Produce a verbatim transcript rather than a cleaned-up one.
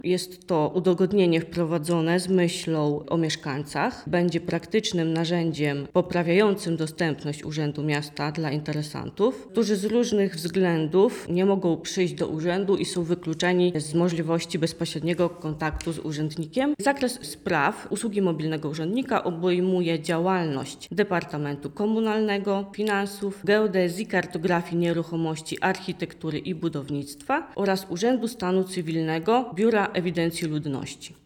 Jest to udogodnienie wprowadzone z myślą o mieszkańcach. Będzie praktycznym narzędziem poprawiającym dostępność Urzędu Miasta dla interesantów, którzy z różnych względów nie mogą przyjść do urzędu i są wykluczeni z możliwości bezpośredniego kontaktu z urzędnikiem. Zakres spraw usługi mobilnego urzędnika obejmuje działalność Departamentu Komunalnego, Finansów, Geodezji, Kartografii Nieruchomości, Architektury i Budownictwa oraz Urzędu Stanu Cywilnego, Biura Ewidencji Ludności.